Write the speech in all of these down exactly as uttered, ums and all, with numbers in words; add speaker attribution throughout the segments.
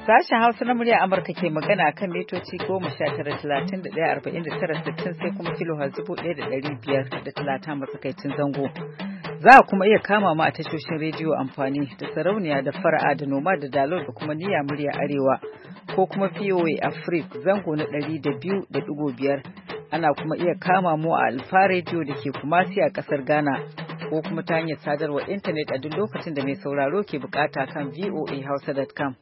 Speaker 1: Sashen Hausa na murya Amurka ke magana kan mitoci goma sha tara talatin da ɗaya arba'in da tara sittin sai kuma kilo dubu ɗaya da ɗari biyar da talatin matsakaicin zango. Za a kuma iya kama mu a tashoshin rediyo amfani da sarauniya da fara'a da noma da dalol da kuma niyya murya arewa ko kuma V O A Africa zango na ɗari da biyu da ɗigo biyar. Ana kuma iya kama mu a Alfa rediyo da ke Kumasi a ƙasar Ghana ko kuma ta hanyar sadarwar intanet a duk lokacin da mai sauraro ke bukata kan V O A hausa dot com.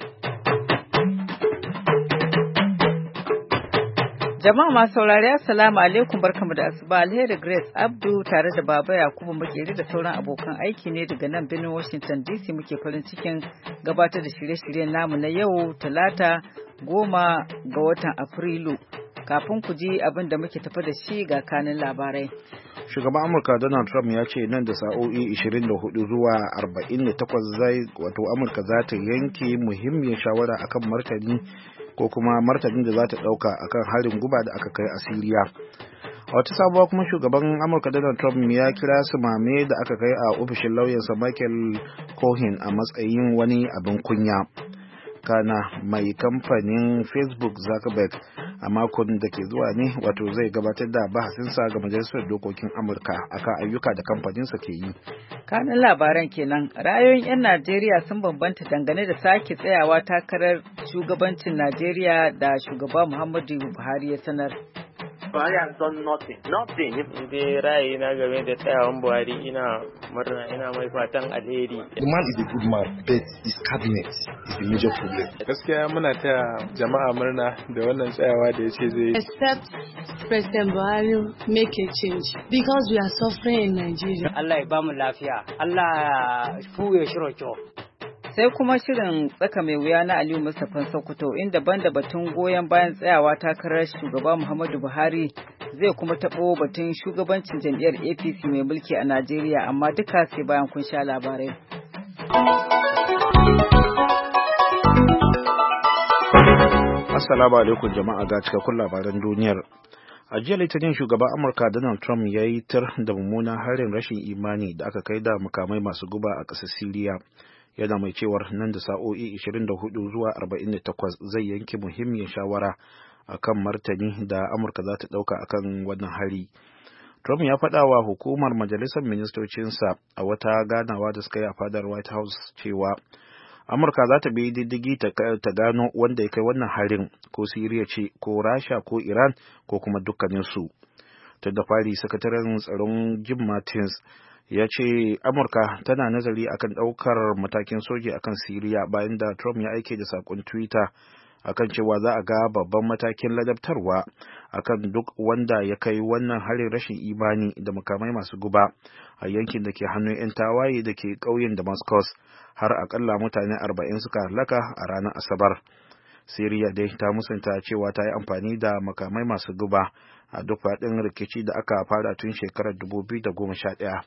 Speaker 1: Jama'a masu saurari assalamu alaikum barkamu da asuba alheri Grace Abdu tare da Baba Yakubu Makeri da sauran abokan aiki ne daga nan birnin Washington D C muke farin cikin gabatar da shirye-shiryen namu na yau Talata goma ga watan Afrilu. Kafin ku ji abin da muke tafa da shi ga kanin labarai.
Speaker 2: Shugaban Amurka Donald Trump ya ce nan da sa'o'i ishirin da hudu zuwa arba'in da takwas zai wato Amurka za ta yanke muhimmiyar shawara akan martani ko kuma martanin da za ta dauka akan harin guba da aka kai a Siriya. A wata sabuwa kuma shugaban Amurka Donald Trump ya kira su mame da aka kai a ofishin lauyansa Michael Cohen a matsayin wani abin kunya. Kana mai kamfanin Facebook Zuckerberg a makon da ke zuwa ne wato zai gabatar da bahasinsa ga majalisar dokokin Amurka akan ayyuka da kamfaninsa ke yi.
Speaker 1: Kanin labaran kenan ra'ayoyin 'yan Najeriya sun bambanta dangane da sake tsayawa takarar shugabancin Najeriya da shugaba Muhammadu Buhari ya sanar.
Speaker 3: Buhari has done nothing, nothing.
Speaker 4: Dai ra'ayi na game da tsayawan Buhari ina murna ina mai fatan alheri.
Speaker 5: The man is a good man, but his cabinet is a major problem.
Speaker 6: Gaskiya muna taya jama'a murna da wannan tsayawa da yace zai.
Speaker 7: Except President Buhari make a change because we are suffering in Nigeria.
Speaker 8: Allah ya ba mu lafiya. Allah ya fuye shiroko.
Speaker 1: Sai kuma shirin tsaka mai wuya na Aliyu Mustapha Sokoto inda banda batun goyon bayan tsayawa takarar shugaba Muhammadu Buhari zai kuma taɓo batun shugabancin jam'iyyar A P C mai mulki a Najeriya amma duka sai bayan kun sha labarai.
Speaker 2: Assalamu alaikum jama'a ga cikakkun labaran duniyar. A jiya Litinin shugaban Amurka Donald Trump ya yi tar da mummunan harin rashin imani da aka kai da makamai masu guba a ƙasar Siriya. Yana mai cewar nan da sa'o'i ishirin da hudu zuwa arba'in da takwas zai yanke muhimmiyar shawara akan martani da Amurka za ta ɗauka akan wannan hari. Trump ya faɗa wa hukumar majalisar ministocinsa a wata ganawa da suka yi a fadar White House cewa Amurka za ta bi diddigi ta gano wanda ya kai wannan harin ko Siriya ce ko Rasha ko Iran ko kuma dukkaninsu. Tun da fari sakataren tsaron Jim Mattis ya ce Amurka tana nazari akan ɗaukar matakin soji akan Siriya bayan da Trump ya aike da saƙon Twitter akan cewa za a ga babban matakin ladabtarwa akan duk wanda ya kai wannan harin rashin imani da makamai masu guba a yankin da ke hannun 'yan tawaye da ke ƙauyen Damascus har akalla mutane arba'in suka halaka a ranar Asabar. Siriya dai ta musanta cewa ta yi amfani da makamai masu guba a duk faɗin rikici da aka fara tun shekarar dubu biyu da goma sha ɗaya.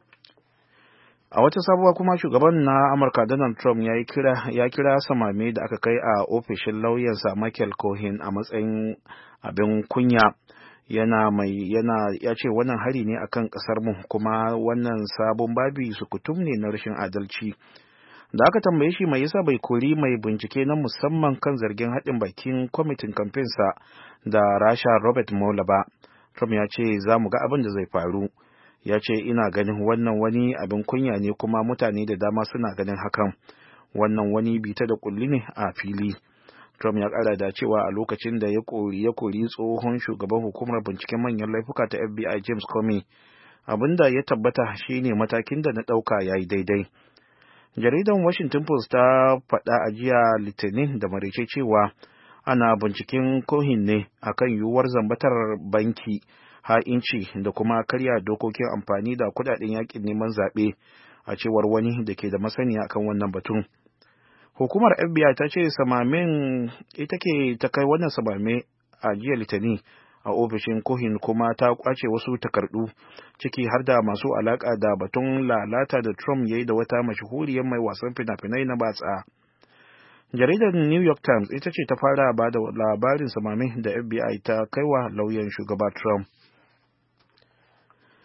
Speaker 2: A wata sabuwa kuma shugaban na Amurka Donald Trump ya kira ya kira samame da aka kai a ofishin lauyansa Michael Cohen a matsayin abin kunya. Yana mai yana ya ce wannan hari ne akan kasar mu kuma wannan sabon babi sukutum ne na rashin adalci. Da aka tambaye shi mai yasa bai kori mai bincike na musamman kan zargin haɗin bakin kwamitin kamfensa da Rasha Robert Mueller ba, Trump ya ce za mu ga abin da zai faru. Ya ce ina ganin wannan wani abin kunya ne kuma mutane da dama suna ganin hakan. Wannan wani bita da kulli ne a fili. Trump ya kara da cewa a lokacin da ya kori ya kori tsohon shugaban hukumar binciken manyan laifuka ta F B I James Comey, abinda ya tabbata shine matakin da na dauka yayi daidai. Jaridan Washington Post ta faɗa a jiya Litinin da maraice cewa ana binciken Cohen ne akan yiwuwar zambatar banki, ha'inci da kuma karya dokokin amfani da kudaden yakin neman zaɓe a cewar wani da ke da masaniya akan wannan batun. Hukumar F B I ta ce samamin ita ke ta kai wannan samame a jiya Litinin a ofishin Cohen kuma ta kwace wasu takardu ciki har da masu alaka da batun lalata da Trump ya yi da wata mashahuriyar mai wasan fina-finai na batsa. Jaridar New York Times ita ce ta fara ba da labarin samamin da F B I ta kaiwa lauyan shugaba Trump.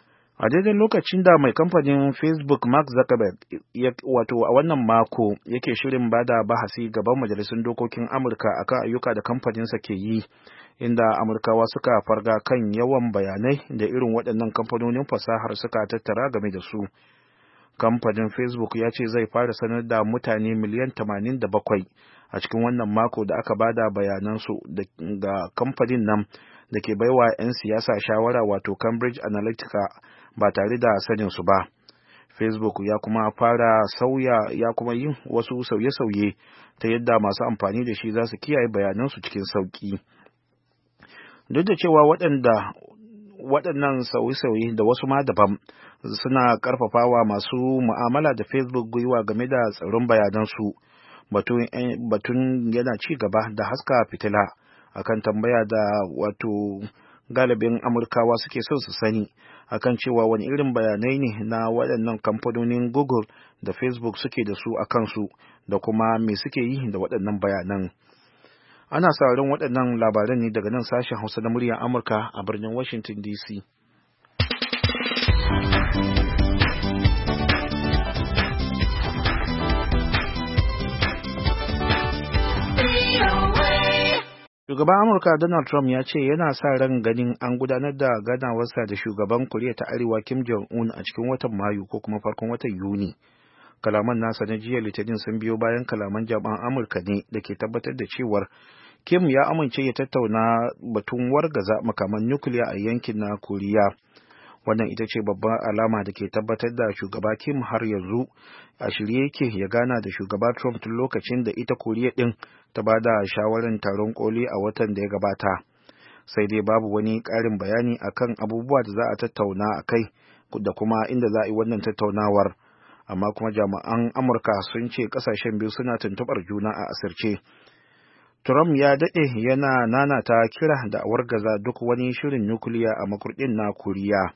Speaker 2: a daidai lokacin da mai kamfanin Facebook Mark Zuckerberg wato a wannan mako yake shirin bada bahasi gaban majalisun dokokin Amurka akan ayyuka da kamfaninsa ke yi, inda Amurkawa suka farga kan yawan bayanai da irin waɗannan kamfanonin fasahar suka tattara game da su. Kamfanin Facebook ya ce zai fara sanar da mutane miliyan tamanin da bakwai a cikin wannan mako da aka bada bayanansu ga kamfanin nan da ke baiwa 'yan siyasa shawara wato Cambridge Analytica ba tare da sanin su ba. Facebook ya kuma fara sauya ya kuma yin wasu sauye-sauye ta yadda masu amfani da shi za su kiyaye bayanansu cikin sauki. Duk da cewa waɗanda waɗannan sauye-sauye da wasu ma daban suna ƙarfafawa masu mu'amala da Facebook gwiwa game da tsaron bayanansu, batun, batun yana ci gaba da haska fitila akan tambaya da wato galibin Amurkawa suke son su sani akan cewa wani irin bayanai ne na waɗannan kamfanonin Google da Facebook suke da su a kansu da kuma me suke yi da waɗannan bayanan. Ana sauraron waɗannan labaran ne daga nan sashen Hausa na muryar Amurka a birnin Washington D C. Shugaban Amurka Donald Trump ya ce yana sa ran ganin an gudanar da ganawarsa da shugaban Koriya ta Arewa Kim Jong-un a cikin watan Mayu ko kuma farkon watan Yuni. Kalaman nasa na jiya Litinin sun biyo bayan kalaman jami'an Amurka ne da ke tabbatar da cewar Kim ya amince ya tattauna batun wargaza makaman nukiliya a yankin na Koriya. Wannan ita ce babbar alama da ke tabbatar da shugaba Kim har yanzu a shirye yake ya gana da shugaba Trump tun lokacin da ita Koriya din ta ba da shawarar taron koli a watan da ya gabata. Sai dai babu wani ƙarin bayani akan abubuwa da za a tattauna a kai da kuma inda za a yi wannan tattaunawar. Amma kuma jami'an Amurka sun ce ƙasashen biyu suna tuntuɓar juna a asirce. Trump ya daɗe yana nanata kira da wargaza duk wani shirin nukiliya a makurɗin na Koriya.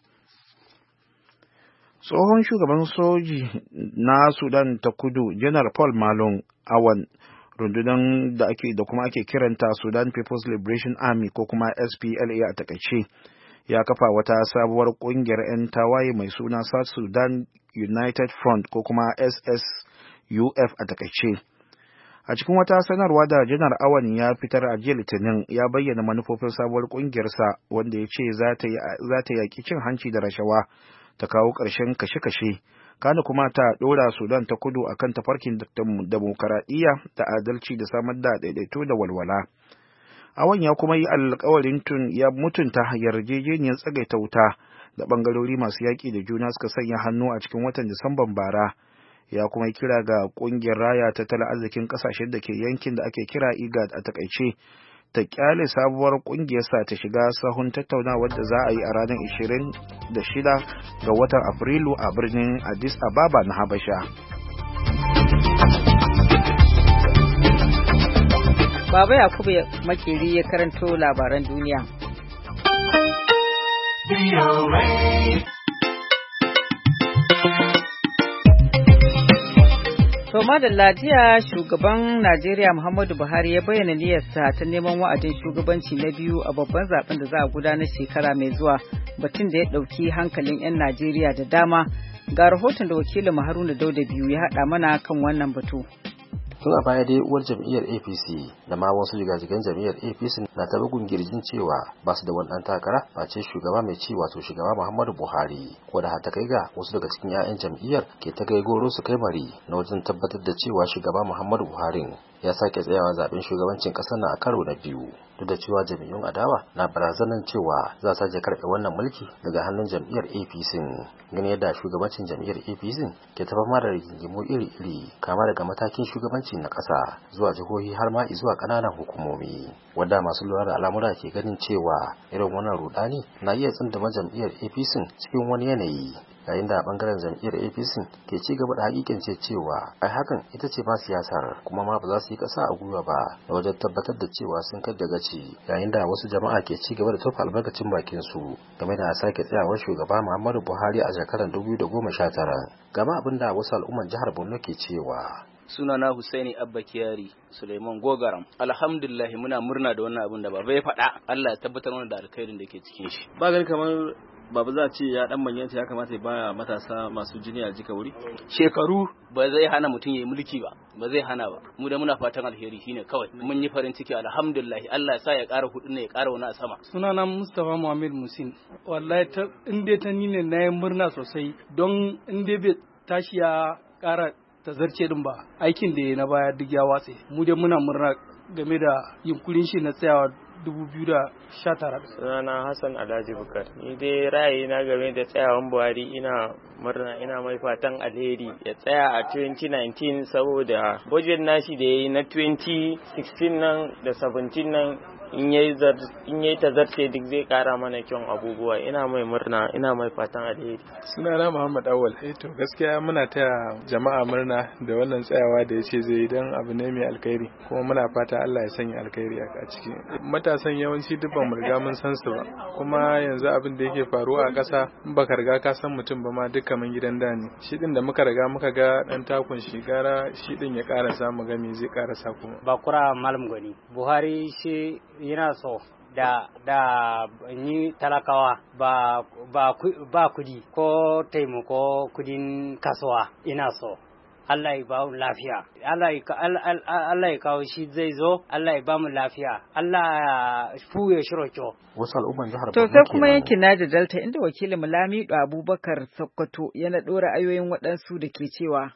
Speaker 2: Tsohon shugaban soji na Sudan ta Kudu, Janar Paul Malong Awan, rundunar da ake da kuma ake kiranta Sudan People's Liberation Army ko kuma S P L A a takaice, ya kafa wata sabuwar ƙungiyar 'yan tawaye mai suna South Sudan United Front ko kuma S S U F a takaice. A cikin wata sanarwa da Janar Awan ya fitar a jiya Litinin, ya bayyana manufofin sabuwar ƙungiyarsa wanda ya ce za ta yaƙi cin hanci da rashawa, ta kawo ƙarshen kashe-kashe, kana kuma ta ɗora Sudan ta Kudu akan tafarkin demokaradiyya da adalci da samar da daidaito da walwala. Awan ya kuma yi alƙawarin tun ya mutunta yarjejeniyar tsagaita wuta da ɓangarori masu yaƙi da juna suka sanya hannu a cikin watan Disamban bara. Ya kuma yi kira ga ƙungiyar raya tattalin arzikin ƙasashen da ke yankin da ake kira I G A D a takaice ta kyale sabuwar ƙungiyarsa ta shiga sahun tattaunawar da za a yi a ranar ishirin da shida ga watan Afrilu a birnin Addis Ababa na Habasha.
Speaker 1: Baba Yakubu Makeri ya karanto labaran duniya. To madalla, jiya shugaban Najeriya Muhammadu Buhari ya bayyana niyyarsa ta neman wa'adin shugabanci na biyu a babban zaben da za a gudanar shekara mai zuwa, batun da ya ɗauki hankalin 'yan Najeriya da dama. Ga rahoton da wakilin Haruna Dauda biyu ya haɗa mana kan wannan batu.
Speaker 9: Tun a baya dai uwar jam'iyyar A P C da ma wasu jigajigan jam'iyyar A P C na ta bugun girjin cewa ba su da wani ɗan takara face shugaba mai ci wato shugaba Muhammadu Buhari, ko da ta kai ga wasu daga cikin 'ya'yan jam'iyyar ke ta kai goro su kai mari na wajen tabbatar da cewa shugaba Muhammadu Buhari ya sake tsayawa zaben shugabancin ƙasar na a karo na biyu, duk da cewa jam'iyyun adawa na barazanar cewa za su sake karɓe wannan mulki daga hannun jam'iyyar A P C. Gani yadda shugabancin jam'iyyar A P C ke ta fama da rigingimu iri-iri, kama daga matakin shugabanci na ƙasa zuwa jihohi har ma zuwa ƙananan hukumomi, wanda masu lura da al'amura ke ganin cewa irin wannan rudani na iya tsindama jam'iyyar A P C cikin wani yanayi, yayin da bangaren jam'iyyar A P C ke ci gaba da hakikance cewa ai hakan ita ce ma siyasar, kuma ma ba za su yi ƙasa a gwiwa ba da wajen tabbatar da cewa sun kai da gaci, yayin da wasu jama'a ke ci gaba da tofa albarkacin bakin su game da sake tsayawar shugaba Muhammadu Buhari a shekarar dubu biyu da goma sha tara. Gama abin da wasu al'umman jihar Borno ke cewa.
Speaker 10: Sunana Husaini Abba Kiyari Suleiman Gogaram. Alhamdulillah muna murna da wannan abin da baba ya faɗa. Allah ya tabbatar mana da alkhairin da ke cikin shi. Ba gani kamar
Speaker 11: babu za a ce ya dan manyanta ya kamata ya ba matasa masu jini a jika wuri.
Speaker 10: Shekaru ba zai hana mutum ya yi mulki ba, ba zai hana ba. Mu da muna fatan alheri shine kawai. Mun yi farin ciki alhamdulillah. Allah ya sa ya ƙara hudu ne ya ƙara wani a sama.
Speaker 12: Sunana Mustapha Muhammad Musin. Wallahi ta in dai ta ni ne na yi murna sosai don in dai bai tashi ya ƙara tazarce din ba. Aikin da ya na baya duk ya watse. Mu dai muna murna game da yunkurin shi na tsayawa dubu biyu da sha tara.
Speaker 4: Sunana Hassan Alhaji Bukar. Ni dai ra'ayi na game da tsayawan Buhari ina murna ina mai fatan alheri ya tsaya a twenty nineteen saboda budget nashi da yayi na twenty sixteen nan da seventeen nan in yayi in yayi tazarce duk zai kara mana kyan abubuwa. Ina mai murna ina mai fatan alheri.
Speaker 6: Sunana Muhammad Awal. Eh to gaskiya muna taya jama'a murna da wannan tsayawa da yace zai yi dan abu ne mai alkhairi kuma muna fata Allah ya sanya alkhairi a ciki. Matasan yawanci duk ba mu riga mun san su ba kuma yanzu abin da yake faruwa a ƙasa in baka riga ka san mutum ba ma duk kaman gidan da ne. Shi din da muka riga muka ga dan takun shi gara shi din ya karasa mu ga me zai karasa kuma.
Speaker 8: Bakura Malam Gani. Buhari shi yana so da da ni talakawa ba ba ba kudi ko taimako kudin kasuwa ina so Allah ya ba mu lafiya Allah ya Allah ya kawo shi zai zo Allah ya ba mu lafiya Allah ya fuye shiroko
Speaker 9: wasu al'umman jihar
Speaker 1: to sai kuma yankin Niger Delta inda wakilin Lamido Abubakar Sokoto yana dora ayoyin waɗansu da ke cewa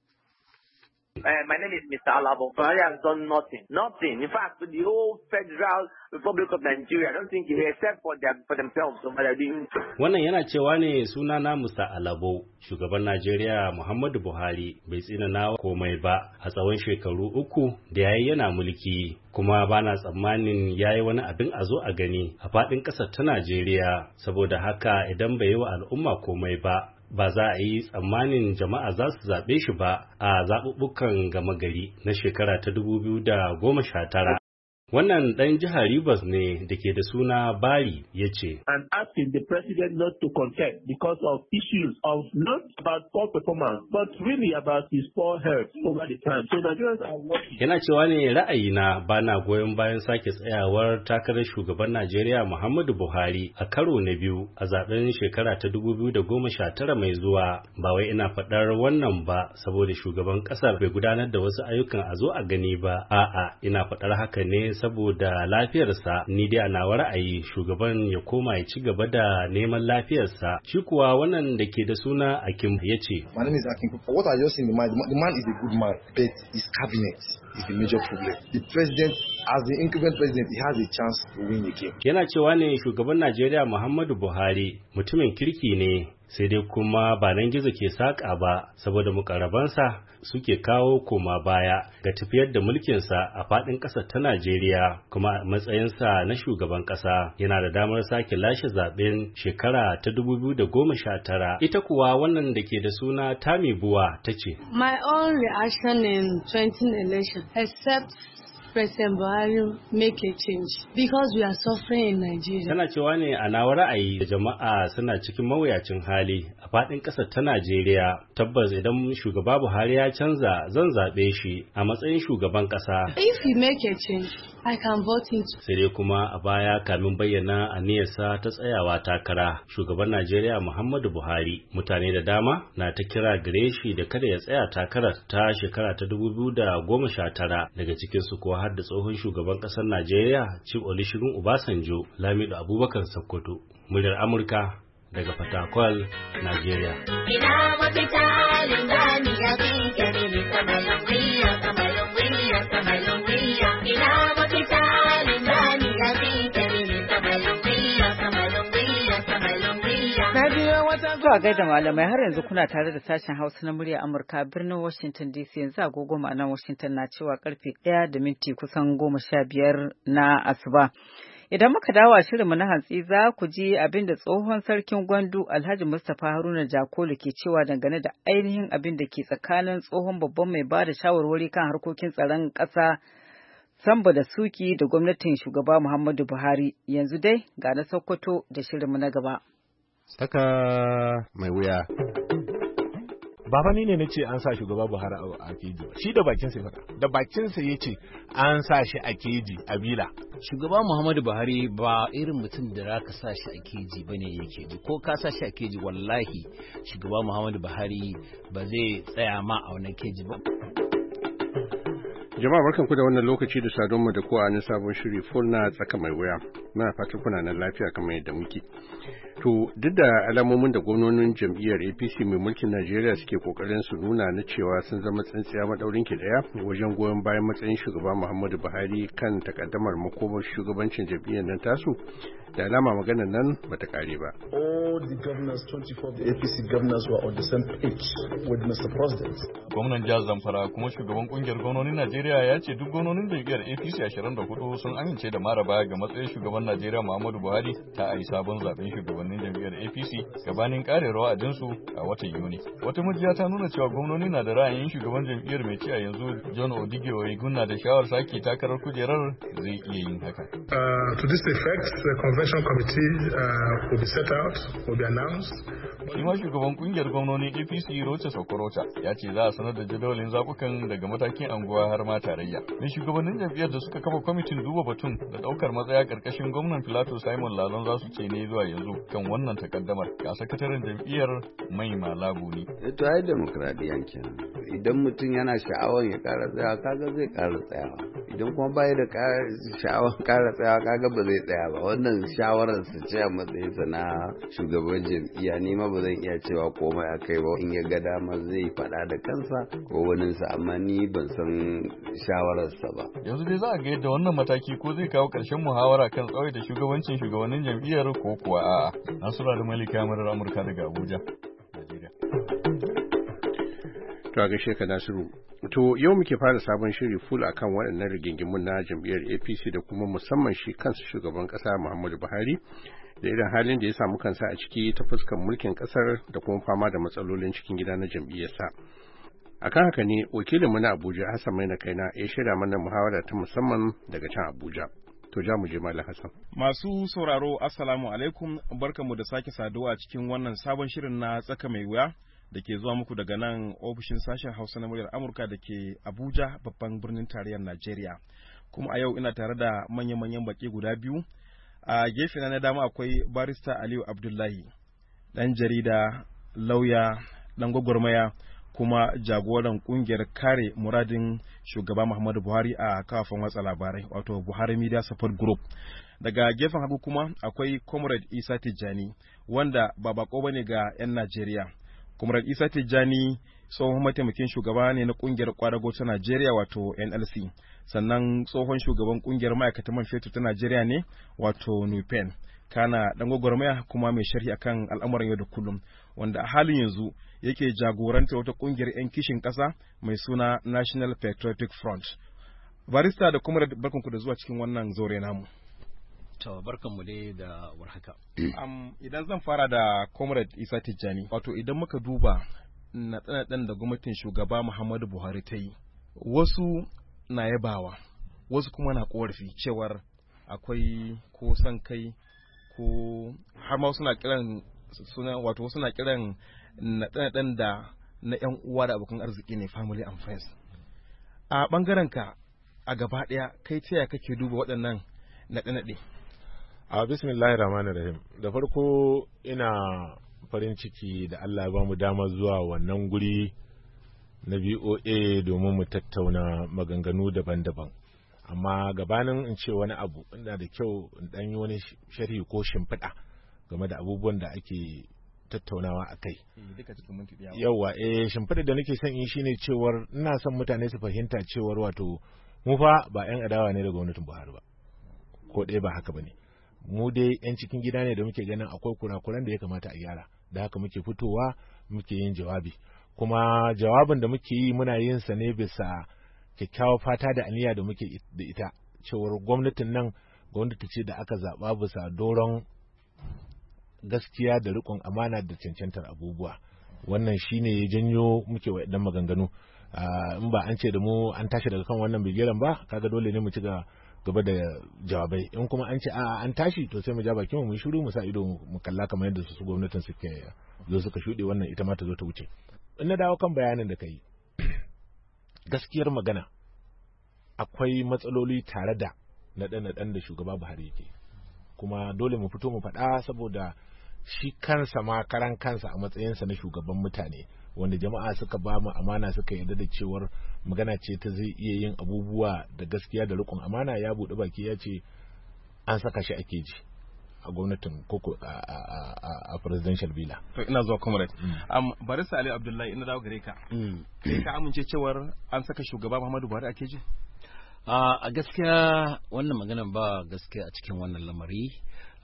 Speaker 3: Uh, my name is Mister Alabo. Buhari has done nothing. Nothing. In fact, the whole Federal Republic of Nigeria, I don't think he except for their, for themselves. So what they're doing.
Speaker 13: Wannan yana cewa ne sunana Mister Alabo, shugaban Najeriya Muhammadu Buhari bai tsinana komai ba a tsawon shekaru uku da yayi yana mulki. Kuma bana tsammanin yayi wani abin a zo a gani a faɗin ƙasar ta Najeriya, saboda haka idan bai yi wa al'umma komai ba ba za a yi tsammanin jama'a za su zaɓe shi ba a zaɓuɓɓukan gama gari na shekara ta dubu biyu da goma sha tara. Wannan ɗan jihar Rivers ne da ke da suna Bari ya ce,
Speaker 14: And asking the president not to contest because of issues of not about poor performance, but really about his poor health over the time. So Nigerians are watching.
Speaker 13: Yana cewa ne ra'ayina ba na goyon bayan sake tsayawar takarar shugaban Najeriya Muhammadu Buhari a karo na biyu a zaben shekara ta dubu biyu da goma sha tara mai zuwa. Ba wai ina faɗar wannan ba saboda shugaban ƙasar bai gudanar da wasu ayyukan a zo a gani ba. A'a, ina faɗar haka ne saboda lafiyarsa. Ni dai ana ra'ayi shugaban ya koma ya ci gaba da neman lafiyarsa. Shi kuwa wannan da ke da suna Akim ya ce,
Speaker 5: My name is Akim. What I just seen the man, the man is a good man, but his cabinet is the major problem. The president, as the incumbent president, he has a chance to win the game.
Speaker 13: Yana cewa ne shugaban Najeriya Muhammadu Buhari mutumin kirki ne, sai dai kuma ba nan gizo ke saƙa ba saboda mukarrabansa suke kawo koma baya ga tafiyar da mulkinsa a faɗin ƙasar ta Najeriya, kuma a matsayinsa na shugaban ƙasa yana da damar sake lashe zaɓen shekara ta dubu biyu da goma sha tara. Ita kuwa wannan da ke da suna Tami Buwa ta ce,
Speaker 7: My own reaction in twenty election, except President Buhari make a change because we are suffering in Nigeria.
Speaker 13: Tana cewa ne a nawa ra'ayi da jama'a suna cikin mawuyacin hali a faɗin ƙasar ta Najeriya. Tabbas idan shugaba Buhari ya canza zan zaɓe shi a matsayin shugaban ƙasa.
Speaker 7: If he make a change, I can vote him.
Speaker 13: Sai dai kuma a baya kamin bayyana aniyarsa ta tsayawa takara shugaban Najeriya Muhammadu Buhari mutane da dama na ta kira gare shi da kada ya tsaya takarar ta shekara ta dubu biyu da goma sha tara daga cikin su kuwa har da tsohon shugaban ƙasar Najeriya Chief Olusegun Obasanjo. Lamido Abubakar Sokoto, muryar Amurka daga Fatakwal, Najeriya.
Speaker 15: Ina mafita linzami ya fi kebili samalin wiya samalin wiya samalin wiya. Ina mafita linzami ya fi kebili samalin wiya samalin wiya samalin wiya.
Speaker 1: Na biyo wata zuwa gaida malamai har yanzu kuna tare da sashen Hausa na murya Amurka birnin Washington D C yanzu agogo ma'anar Washington na cewa karfe ɗaya da minti kusan goma sha biyar na asuba. Idan muka dawo a shirinmu na hantsi za ku ji abin da tsohon sarkin Gwandu Alhaji Mustapha Haruna Jakolo ke cewa dangane da ainihin abin da ke tsakanin tsohon babban mai ba da shawarwari kan harkokin tsaron ƙasa Sambo da Suki da gwamnatin shugaba Muhammadu Buhari. Yanzu dai ga na Sokoto da shirinmu na gaba.
Speaker 16: Saka mai wuya. ba fa ni ne nace an sa shugaba Buhari a keji ba, shi da bakin sa ya faɗa, da bakin sa yace an sa shi a keji a bila.
Speaker 17: Shugaba Muhammadu Buhari ba irin mutum da zaka sa shi a keji bane yake ji, ko ka sa shi a keji wallahi shugaba Muhammadu Buhari ba zai tsaya ma a wannan keji ba.
Speaker 18: Jama'a barkanku da wannan lokaci da sadonmu da kowa na sabon shiri full na tsaka mai wuya. Muna fatan kuna nan lafiya kamar yadda muke. To duk da alamomin da gwamnonin jam'iyyar A P C mai mulkin Najeriya suke kokarin su nuna na cewa sun zama tsintsiya madaurin ki daya wajen goyon bayan matsayin shugaba Muhammadu Buhari kan takaddamar makomar shugabancin jam'iyyar nan tasu, da alama maganar nan bata kare ba.
Speaker 5: All the governors, twenty-four of the A P C governors were on the same page with Mister President.
Speaker 19: Gwamnan jihar Zamfara kuma shugaban kungiyar gwamnonin Najeriya ya ce duk gwamnonin jam'iyyar A P C ashirin da hudu sun amince da mara baya ga matsayin shugaban Najeriya Muhammadu Buhari ta ayi sabon zaben shugabannin jam'iyyar A P C gabanin karewar wa'adinsu a watan Yuni. Wata majiya ta nuna cewa gwamnoni na da ra'ayin shugaban jam'iyyar mai ci a yanzu John Odige Oyegun na da shawar sake takarar kujerar zai iya yin haka.
Speaker 20: To this effect, the convention committee uh, will be set out, will be announced.
Speaker 19: Shi ma shugaban kungiyar gwamnonin A P C Rocha Sokorota ya ce za a sanar da jadawalin zabukan daga matakin anguwa har ma tarayya. Ne shugabannin jam'iyyar da suka kafa kwamitin duba batun da daukar matsaya karkashin gwamnan Filato Simon Lalon za su ce ne zuwa yanzu kan wannan takaddamar ga sakataren jam'iyyar Mai Malabu ne.
Speaker 21: To ai demokradiyan kenan. Idan mutum yana sha'awar ya kara tsayawa kaga zai kara tsayawa. Idan kuma bai da sha'awar kara tsayawa kaga ba zai tsaya ba. Wannan shawarar su ce a matsayinsa na shugaban jam'iyya ni ma ba zan iya cewa komai a kai ba, in ya ga dama zai faɗa da kansa ko waninsa, amma ni ban san shawararsa ba.
Speaker 19: Yanzu dai za a ga yadda wannan mataki ko zai kawo ƙarshen muhawara kan tsawai da shugabancin shugabannin jam'iyyar ko kuwa a'a. Nasura da Malika Murar Amurka daga Abuja, Najeriya.
Speaker 18: To a gaishe ka Nasiru. To yau muke fara sabon shiri full akan waɗannan rigingimun na jam'iyyar A P C da kuma musamman shi kansa shugaban ƙasa Muhammadu Buhari da irin halin da ya samu kansa a ciki ta fuskar mulkin ƙasar da kuma fama da matsalolin cikin gida na jam'iyyarsa. Akan haka ne wakilinmu na Abuja Hassan Maina Kaina ya shirya mana muhawara ta musamman daga can Abuja. To ja mu je Malam Hassan.
Speaker 22: Masu sauraro assalamu alaikum, barkamu da sake saduwa cikin wannan sabon shirin na tsaka mai wuya da ke zuwa muku daga nan ofishin sashen Hausa na muryar Amurka da ke Abuja, babban birnin tarayyar Najeriya. Kuma a yau ina tare da manya-manyan baki guda biyu. A gefe na dama akwai barista Aliyu Abdullahi, ɗan jarida, lauya, ɗan gwagwarmaya, kuma jagoran kungiyar kare muradin shugaba Muhammadu Buhari a kafin watsa labarai, wato Buhari Media Support Group. Daga gefen hagu kuma akwai Comrade Isa Tijjani, wanda ba bako bane ga 'yan Najeriya. Comrade Isa Tijjani tsohon mataimakin shugaba ne na kungiyar kwadago ta Najeriya wato N L C, sannan tsohon shugaban kungiyar ma'aikatan man fetur ta Najeriya ne wato NUPEN. Kana dan gwagwarmaya kuma mai sharhi akan al'amuran yau da kullum, wanda a halin yanzu yake jagoranta wata kungiyar 'yan kishin ƙasa mai suna National Patriotic Front. Barista da kuma barkanku da zuwa cikin wannan zaure namu.
Speaker 17: To barkanmu dai da warhaka.
Speaker 22: Um, idan zan fara da Comrade Isa Tijjani, wato idan muka duba naɗe-naɗen da gwamnatin shugaba Muhammadu Buhari ta yi, wasu na yabawa, wasu kuma na korafi cewar akwai ko son kai ko har ma suna kiran suna wato suna kiran naɗe-naɗen da na ƴan uwa da abokan arziki ne, family and friends. A ɓangaren ka a gaba ɗaya kai ta kake duba waɗannan naɗe-naɗe?
Speaker 16: A bismillahir rahmanir rahim. Da farko ina farin ciki da Allah ya bamu damar zuwa wannan guri na V O A domin mu tattauna maganganu daban-daban. Amma gabanin in ce wani abu, ina da kyau in dan yi wani sharhi ko shimfiɗa game da abubuwan da ake tattaunawa a kai. Yawwa, eh shimfiɗa da nake son yi shine cewar ina son mutane su fahimta cewar wato mu fa ba 'yan adawa ne da gwamnatin Buhari ba. Ko ɗaya ba haka bane. Mu dai 'yan cikin gida ne da muke ganin akwai kurakuran da ya kamata a gyara, da haka muke fitowa muke yin jawabi, kuma jawabin da muke yi muna yin sa ne bisa kyakkyawar fata da aniya da muke da ita cewar gwamnatin nan gwamnati ce da aka zaɓa bisa doron gaskiya da riƙon amana da cancantar abubuwa. Wannan shine ya janyo muke waɗannan maganganu. In ba an ce da mu an tashi daga kan wannan bigiran ba, kaga dole ne mu ci gaba gaba da jawabai. In kuma an ce a an tashi, to sai mu ja bakin mu shiru mu sa ido mu kalla kamar yadda su gwamnatin suke zo suka shuɗe, wannan ita ma ta zo ta wuce. in na dawo kan bayanin da kai gaskiyar magana akwai matsaloli tare da naɗe-naɗen da shugaba Buhari yake kuma dole mu fito mu faɗa saboda shi kansa ma karan kansa a matsayinsa na shugaban mutane wanda jama'a suka ba mu amana suka yarda da cewar magana ce ta zai iya yin abubuwa da gaskiya da riƙon amana ya buɗe baki ya ce an saka shi a keji a gwamnatin koko a presidential villa.
Speaker 22: To ina zuwa comrade. Um, Barista Ali Abdullahi ina dawo gare ka. Kai ka amince cewar an saka shugaba Muhammadu Buhari a keji?
Speaker 17: A gaskiya wannan maganan ba gaskiya a cikin wannan lamari.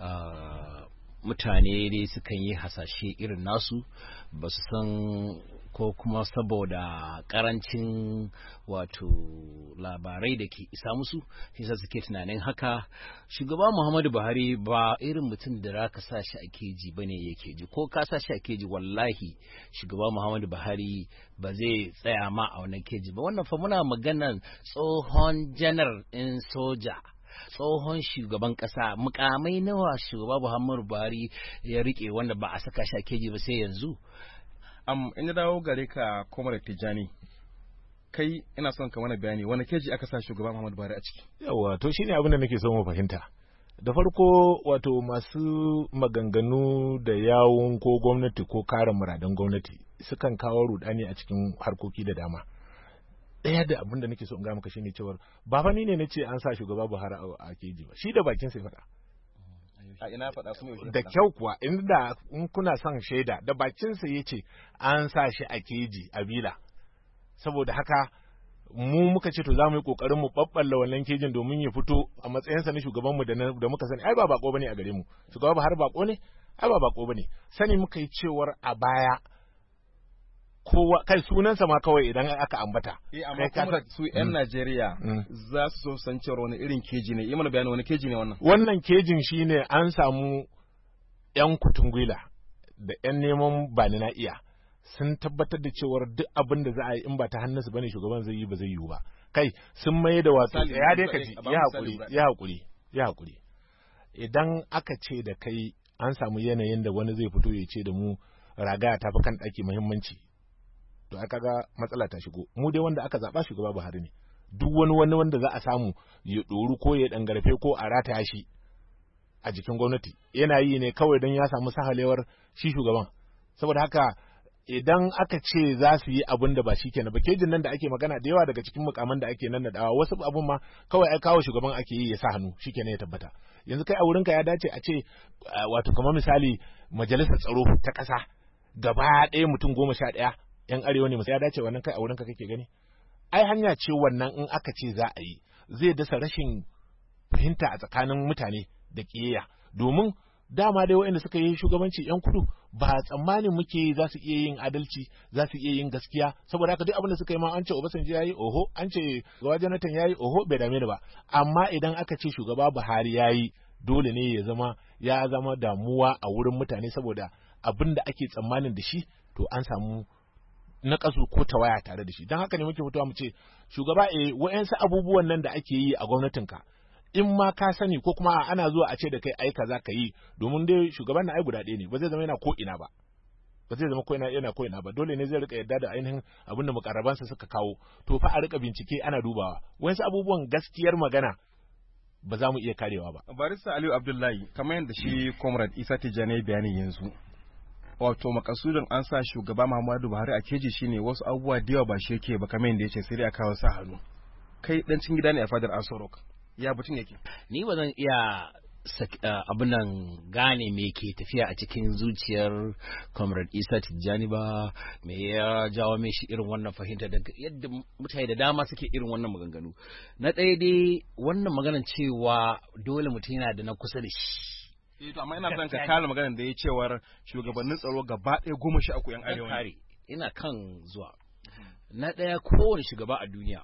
Speaker 17: Mutane dai sukan yi hasashe irin nasu ba su san ko kuma saboda karancin wato labarai da ke isa musu shi suke tunanin haka. Shugaba Muhammadu Buhari ba irin mutum da za ka sa shi a keji bane yake ji ko ka sa shi a keji wallahi shugaba Muhammadu Buhari ba zai tsaya ma a wannan keji ba. Wannan fa muna maganar tsohon janar ɗin soja tsohon shugaban kasa mukamai nawa shugaba Muhammadu Buhari ya rike wanda ba a saka shi a keji ba sai yanzu.
Speaker 22: Am in dawo gare ka Comrade Tijani kai ina son ka mana bayani wani keji aka sa shugaba Muhammadu Buhari a ciki.
Speaker 16: Yawa to shine abin da nake so mu fahimta. Da farko wato masu maganganu da yawun ko gwamnati ko kare muradan gwamnati sukan kawo rudani a cikin harkoki da dama. Ɗaya da abin da nake so in ga maka shine cewa ba fa ni ne nace an sa shugaba Buhari a keji ba shi da bakin sai faɗa.
Speaker 22: A ina faɗa su ne
Speaker 16: da kyau kuwa inda in kuna son shaida da bakin sa yace an sa shi a keji a bila saboda haka mu muka ce to za mu yi kokarin mu babballa wannan kejin domin ya fito a matsayin sa na shugaban mu da da muka sani ai ba bako bane a gare mu shugaba Buhari bako ne ai ba bako bane sani muka yi cewar a baya kowa kai sunansa ma kawai idan aka ambata.
Speaker 22: Eh amma kuma su ƴan Najeriya za su so san cewa wani irin keji ne. Yi mana bayani wani keji ne wannan?
Speaker 16: Wannan kejin shine an samu ƴan kutungwila da ƴan neman bani na iya sun tabbatar da cewar duk abin da za a yi in ba ta hannunsu bane shugaban zai yi ba zai yi ba. Kai sun mai da wato ya dai kaji ya hakuri ya hakuri ya hakuri. Idan aka ce da kai an samu yanayin da wani zai fito ya ce da mu raga ta fi kan ɗaki muhimmanci. To aka ga matsala ta shigo mu dai wanda aka zaba shugaba Buhari ne duk wani wani wanda za a samu ya doru ko ya dangarfe ko a rataya shi a jikin gwamnati yana yi ne kawai don ya samu sahalewar shi shugaban saboda haka idan aka ce za su yi abin da ba shi kenan ba kejin nan da ake magana da yawa daga cikin mukaman da ake nan da dawa wasu abun ma kawai ai kawo shugaban ake yi ya sa hannu shi kenan ya tabbata yanzu kai a wurinka ya dace a ce wato kamar misali majalisar tsaro ta ƙasa gaba ɗaya mutum goma sha ɗaya yan arewa ne musu ya dace wannan kai a wurinka kake gani ai hanya ce wannan in aka ce za a yi zai dasa rashin fahimta a tsakanin mutane da kiyayya domin dama dai waɗanda suka yi shugabanci yan kudu ba tsammanin muke za su iya yin adalci za su iya yin gaskiya saboda haka duk abin da suka yi ma an ce Obasanjo yayi oho an ce Gawa Jonathan yayi oho bai dame ni ba amma idan aka ce shugaba Buhari yayi dole ne ya zama ya zama damuwa a wurin mutane saboda abin da ake tsammanin da shi to an samu na kasu ko tawaya tare da shi don haka ne muke fitowa mu ce shugaba eh wa'yansu abubuwan nan da ake yi a gwamnatinka in ma ka sani ko kuma ana zuwa a ce da kai ai kaza ka yi domin dai shugaban na ai guda ɗaya ne ba zai zama yana ko ina ba ba zai zama ko ina yana ko ina ba dole ne zai rika yadda da ainihin abin da mukarrabansa suka kawo to fa a rika bincike ana dubawa wa'yansu abubuwan gaskiyar magana ba za mu iya karewa ba.
Speaker 22: Barista Aliyu Abdullahi kamar yadda shi Comrade Isa Tijjani bayani yanzu wato makasudin an sa shugaba Muhammadu Buhari a keji shine wasu abubuwa da yawa ba shi yake ba kamar yadda yace sai dai a kawo sa hannu kai dan cin gida ne a fadar Aso Rock ya butun yake
Speaker 17: ni ba zan iya abin nan gane me ke tafiya a cikin zuciyar Comrade Isa Tijjani ba me ya jawo mai shi irin wannan fahimta daga yadda mutane da dama suke irin wannan maganganu na ɗaya dai wannan maganar cewa dole mutum yana da na kusa da shi
Speaker 22: Eh to amma ina son ka kare maganar da ya cewar shugabannin tsaro gaba ɗaya goma sha uku yan arewa ne.
Speaker 17: Ina kan zuwa. Na ɗaya kowane shugaba a duniya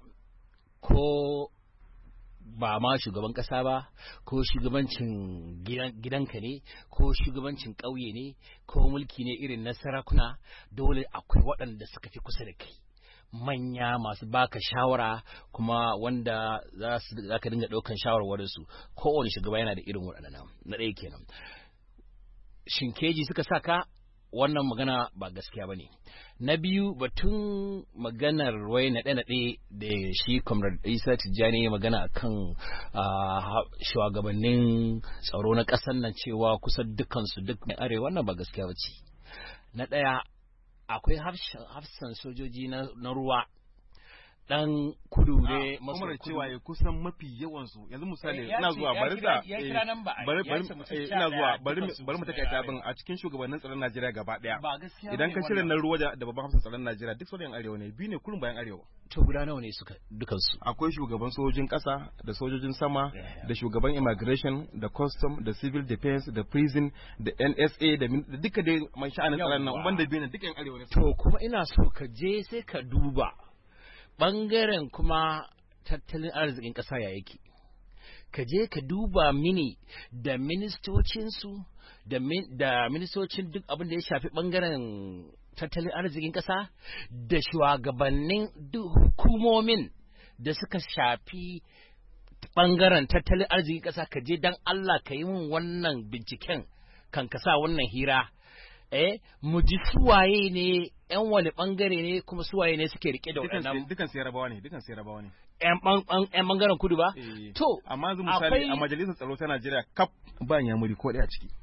Speaker 17: ko ba ma shugaban ƙasa ba ko shugabancin gidanka ne ko shugabancin ƙauye ne ko mulki ne irin na sarakuna dole akwai waɗanda suka fi kusa da kai. Manya masu baka shawara kuma wanda za su za ka dinga ɗaukan shawarwarinsu kowane shugaba yana da irin waɗannan na ɗaya kenan shin keji suka saka wannan magana ba gaskiya ba ne. Na biyu batun maganar wai naɗe-naɗe da shi Comrade Isa Tijjani magana akan shugabannin tsaro na ƙasar nan cewa kusan dukansu duk mai arewa wannan ba gaskiya ba ce. Na ɗaya akwai hafsan sojoji na ruwa dan kudu ne
Speaker 22: maso cewa ya kusan mafi yawan su yanzu misali ina zuwa bari da bari bari ina zuwa bari bari mu takaita abin a cikin shugabannin tsaron Najeriya gaba daya idan ka cire nan ruwa da babban hafsan tsaron Najeriya duk sauran arewa ne biyu ne kullum bayan arewa
Speaker 17: to guda nawa ne suka dukan su
Speaker 22: akwai shugaban sojojin kasa da sojojin sama da shugaban immigration da custom da civil defense da prison da N S A da duka dai man sha'anin tsaron nan banda biyu ne duka yan arewa ne
Speaker 17: to kuma ina so ka je sai ka duba ɓangaren kuma tattalin arzikin ƙasa ya yake, ka je ka duba mini da ministocinsu da, min, da ministocin duk abin da ya shafi ɓangaren tattalin arzikin ƙasa da shugabannin duk hukumomin da suka shafi ɓangaren tattalin arzikin ƙasa ka je don Allah ka yi min wannan binciken kan ka sa wannan hira. Eh, mu ji suwaye ne ‘yan wani ɓangare ne kuma suwaye ne suke rike da waɗannan.
Speaker 22: Dukan su Yarabawa ne, dukan su Yarabawa ne.
Speaker 17: ‘Yan ɓangaren kudu ba?
Speaker 22: To, amma yanzu misali a majalisar tsaro ta Najeriya kaf ba Nyamuri ko ɗaya ciki.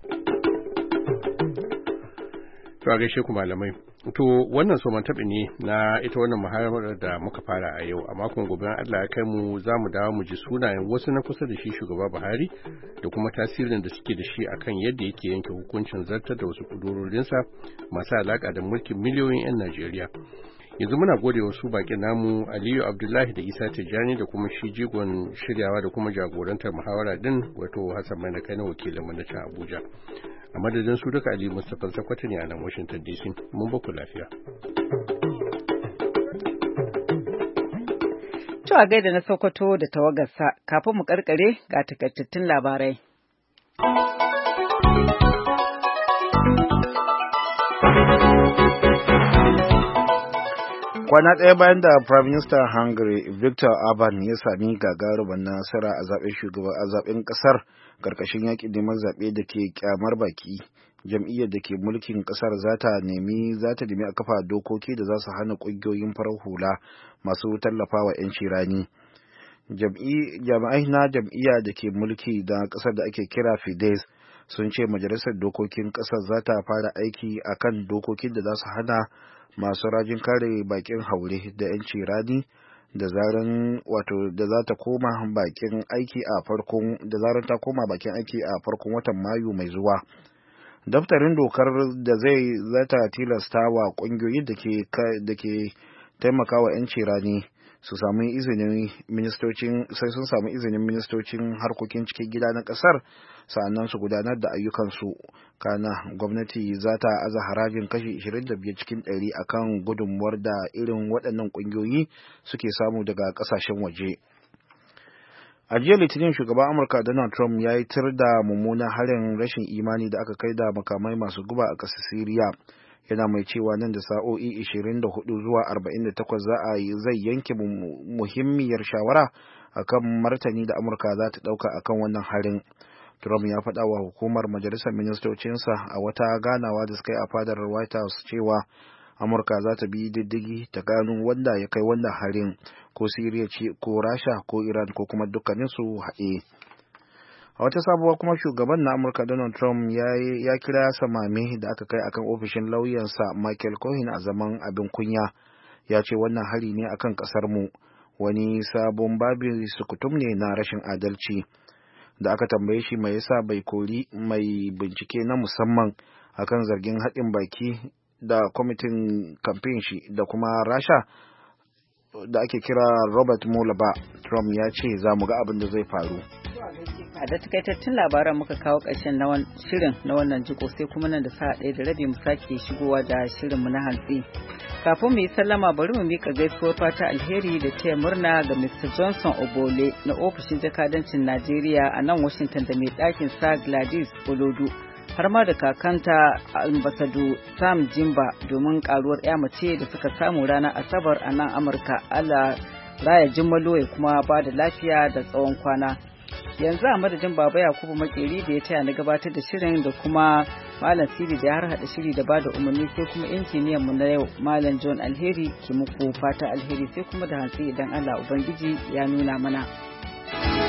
Speaker 18: To a gaishe ku malamai. To wannan soman taɓi ne na ita wannan muhawarar da muka fara a yau a makon gobe Allah ya kai mu za mu dawo mu ji sunayen wasu na kusa da shi shugaba Buhari da kuma tasirin da suke da shi akan yadda yake yanke hukuncin zartar da wasu kudurorinsa masu alaka da mulkin miliyoyin 'yan Najeriya. Yanzu muna gode wasu bakin namu Aliyu Abdullahi da Isa Tijjani da kuma shi jigon shiryawa da kuma jagorantar muhawara din wato Hassan Maina kai na wakilin mu na can Abuja. A madadin su duka Aliyu Mustapha Sakwata ne a nan Washington D C. Mun ba ku lafiya.
Speaker 1: To a gaida na Sokoto da tawagarsa kafin mu karkare ga takaitattun labarai.
Speaker 2: Kwana ɗaya bayan da Prime Minister Hungary Viktor Orban ya sami gagarumin nasara a zaben shugaban a zaben ƙasar karkashin yakin neman zaɓe da ke kyamar baki, jam'iyyar da ke mulkin ƙasar za ta nemi za ta nemi a kafa dokoki da za su hana ƙungiyoyin farar hula masu tallafawa 'yanci rani. Jami'ai na jam'iyya da ke mulki da ƙasar da ake kira Fidesz sun ce majalisar dokokin ƙasar za ta fara aiki akan dokokin da za su hana masu rajin kare bakin haure da 'yanci rani da zaran wato da za ta koma bakin aiki a farkon da zaran ta koma bakin aiki a farkon watan Mayu mai zuwa. Daftarin dokar da zai zata tilasta wa kungiyoyin da ke da ke taimakawa 'yanci rani su samu izinin ministocin sai sun samu izinin ministocin harkokin cikin gida na kasar sa'annan su gudanar da ayyukansu kana gwamnati za ta aza harajin kashi ishirin da biyar cikin ɗari akan gudunmuwar da irin waɗannan ƙungiyoyi suke samu daga ƙasashen waje. A jiya Litinin shugaban Amurka Donald Trump ya yi tir da mummunan harin rashin imani da aka kai da makamai masu guba a ƙasar Siriya. Yana mai cewa nan da sa'o'i ishirin da hudu zuwa arba'in da takwas za a yi zai yanke muhimmiyar shawara akan martani da Amurka za ta ɗauka akan wannan harin. Trump ya faɗa wa hukumar majalisar ministocinsa a wata ganawa da suka yi a fadar White House cewa Amurka za ta bi diddigi ta gano wanda ya kai wannan harin ko Siriya ce ko Rasha ko Iran ko kuma dukkaninsu haɗe. A wata sabuwa kuma shugaban na Amurka Donald Trump ya, ya kira samame da aka kai akan ofishin lauyansa Michael Cohen a zaman abin kunya. Ya ce wannan hari ne akan kasar mu, wani sabon babin sukutum ne na rashin adalci. Da aka tambaye shi mai yasa bai kori mai bincike na musamman akan zargin haɗin baki da kwamitin kamfen shi da kuma Rasha da ake kira Robert Mueller ba, Trump ya ce za mu ga abin da zai faru.
Speaker 1: A da takaitattun labaran muka kawo ƙarshen na shirin na wannan jiko sai kuma nan da sa'a ɗaya da rabi mu sake shigowa da shirinmu na hantsi. Kafin mu yi sallama bari mu mika gaisuwar fata alheri da taya murna ga Mister Johnson Obole na ofishin jakadancin Najeriya a nan Washington da mai ɗakin sa Gladys Olodu har ma da kakanta ambasado Sam Jimba domin karuwar ya mace da suka samu ranar Asabar a nan Amurka. Allah raya jimmalo ya kuma ba da lafiya da tsawon kwana. Yanzu a madadin Baba Yakubu Makeri da ya taya na gabatar da shirin da kuma Malam Siri da har hada shiri da bada umarni sai kuma injiniyan mu na yau Malam John Alheri ki muku fata alheri sai kuma da hantsi idan Allah Ubangiji ya nuna mana.